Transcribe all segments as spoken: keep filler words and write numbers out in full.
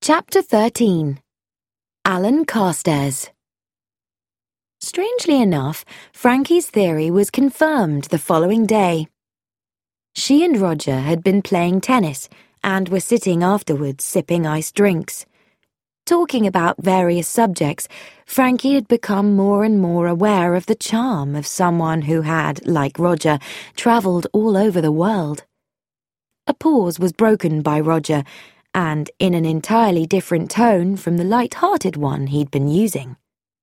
Chapter thirteen. Alan Carstairs. Strangely enough, Frankie's theory was confirmed the following day. She and Roger had been playing tennis and were sitting afterwards sipping iced drinks. Talking about various subjects, Frankie had become more and more aware of the charm of someone who had, like Roger, travelled all over the world. A pause was broken by Roger, and in an entirely different tone from the light-hearted one he'd been using.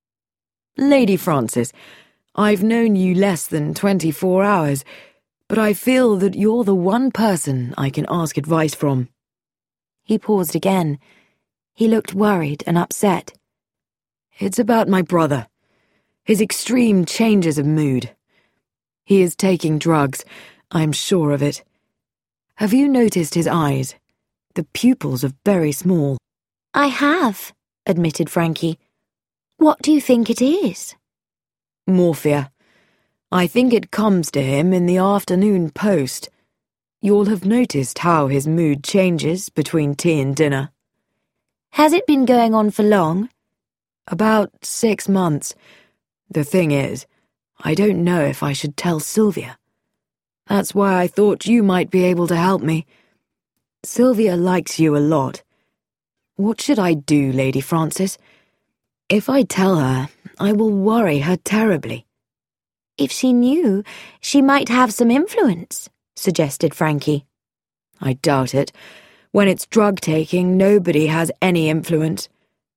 Lady Frances, I've known you less than twenty-four hours, but I feel that you're the one person I can ask advice from. He paused again. He looked worried and upset. It's about my brother. His extreme changes of mood. He is taking drugs, I'm sure of it. Have you noticed his eyes? The pupils are very small. I have, admitted Frankie. What do you think it is? Morphia. I think it comes to him in the afternoon post. You'll have noticed how his mood changes between tea and dinner. Has it been going on for long? About six months. The thing is, I don't know if I should tell Sylvia. That's why I thought you might be able to help me. Sylvia likes you a lot. What should I do, Lady Frances? If I tell her, I will worry her terribly. If she knew, she might have some influence, suggested Frankie. I doubt it. When it's drug-taking, nobody has any influence.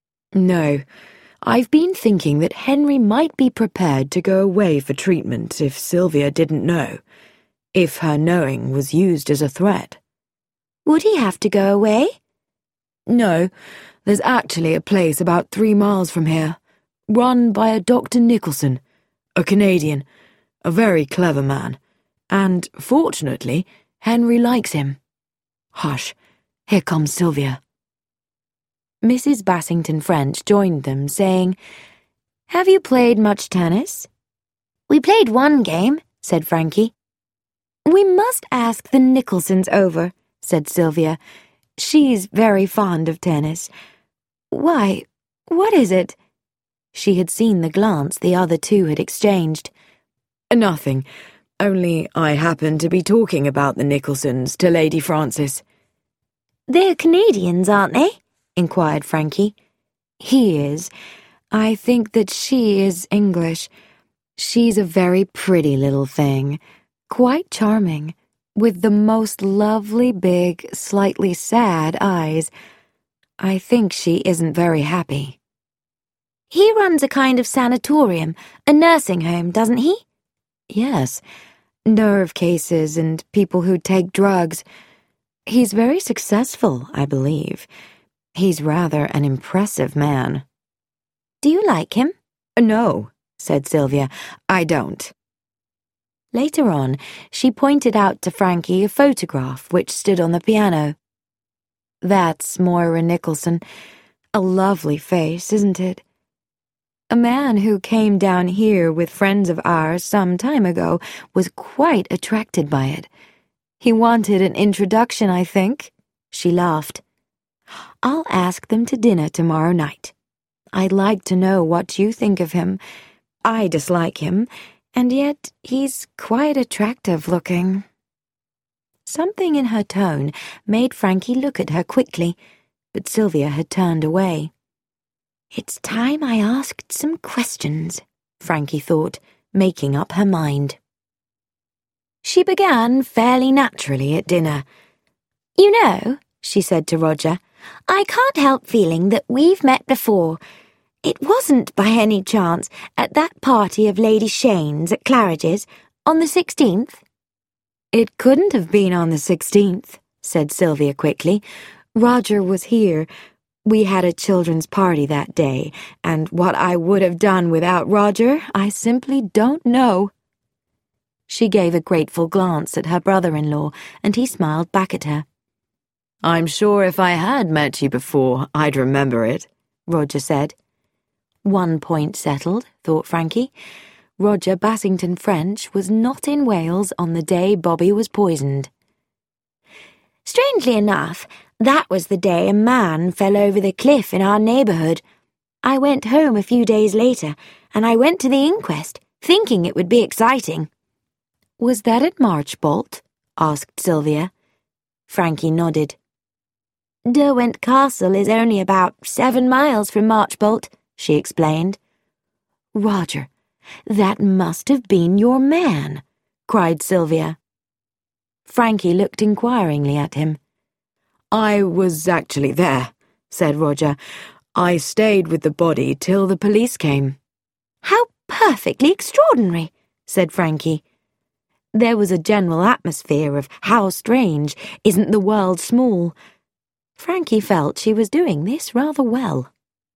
No, I've been thinking that Henry might be prepared to go away for treatment if Sylvia didn't know, if her knowing was used as a threat. Would he have to go away? No, there's actually a place about three miles from here, run by a Doctor Nicholson, a Canadian, a very clever man, and, fortunately, Henry likes him. Hush. Here comes Sylvia. Missus Bassington French joined them, saying, Have you played much tennis? We played one game, said Frankie. We must ask the Nicholsons over, said Sylvia. She's very fond of tennis. Why, what is it? She had seen the glance the other two had exchanged. Nothing, only I happened to be talking about the Nicholsons to Lady Frances. They're Canadians, aren't they? Inquired Frankie. He is. I think that she is English. She's a very pretty little thing, quite charming, with the most lovely big, slightly sad eyes. I think she isn't very happy. He runs a kind of sanatorium, a nursing home, doesn't he? Yes, nerve cases and people who take drugs. He's very successful, I believe. He's rather an impressive man. Do you like him? No, said Sylvia. I don't. Later on, she pointed out to Frankie a photograph which stood on the piano. That's Moira Nicholson. A lovely face, isn't it? A man who came down here with friends of ours some time ago was quite attracted by it. He wanted an introduction, I think. She laughed. I'll ask them to dinner tomorrow night. I'd like to know what you think of him. I dislike him, and yet he's quite attractive looking. Something in her tone made Frankie look at her quickly, but Sylvia had turned away. It's time I asked some questions, Frankie thought, making up her mind. She began fairly naturally at dinner. You know, she said to Roger, I can't help feeling that we've met before. It wasn't by any chance at that party of Lady Shane's at Claridge's on the sixteenth? It couldn't have been on the sixteenth, said Sylvia quickly. Roger was here. We had a children's party that day, and what I would have done without Roger, I simply don't know. She gave a grateful glance at her brother-in-law, and he smiled back at her. I'm sure if I had met you before, I'd remember it, Roger said. One point settled, thought Frankie. Roger Bassington French was not in Wales on the day Bobby was poisoned. Strangely enough, That was the day a man fell over the cliff in our neighbourhood. I went home a few days later, and I went to the inquest, thinking it would be exciting." "Was that at Marchbolt?" asked Sylvia. Frankie nodded. "Derwent Castle is only about seven miles from Marchbolt," she explained. "Roger, that must have been your man," cried Sylvia. Frankie looked inquiringly at him. "I was actually there," said Roger. "I stayed with the body till the police came." "How perfectly extraordinary," said Frankie. There was a general atmosphere of how strange, isn't the world small. Frankie felt she was doing this rather well.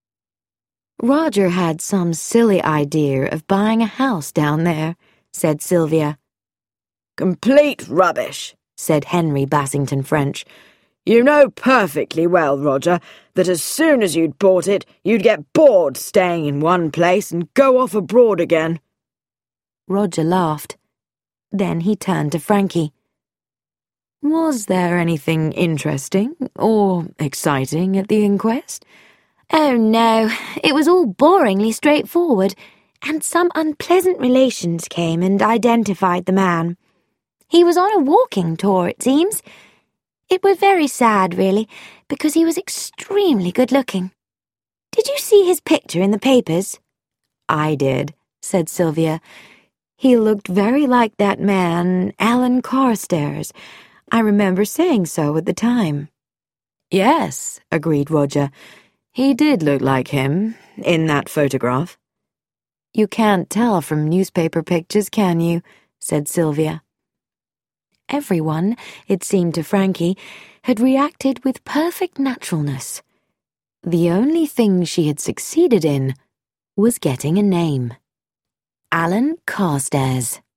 "Roger had some silly idea of buying a house down there," said Sylvia. "Complete rubbish," said Henry Bassington French. "You know perfectly well, Roger, that as soon as you'd bought it, you'd get bored staying in one place and go off abroad again." Roger laughed. Then he turned to Frankie. "Was there anything interesting or exciting at the inquest?" "Oh, no, it was all boringly straightforward, and some unpleasant relations came and identified the man. He was on a walking tour, it seems. It was very sad, really, because he was extremely good-looking. Did you see his picture in the papers?" "I did," said Sylvia. "He looked very like that man, Alan Carstairs. I remember saying so at the time." "Yes," agreed Roger. "He did look like him, in that photograph." "You can't tell from newspaper pictures, can you?" said Sylvia. Everyone, it seemed to Frankie, had reacted with perfect naturalness. The only thing she had succeeded in was getting a name. Alan Carstairs.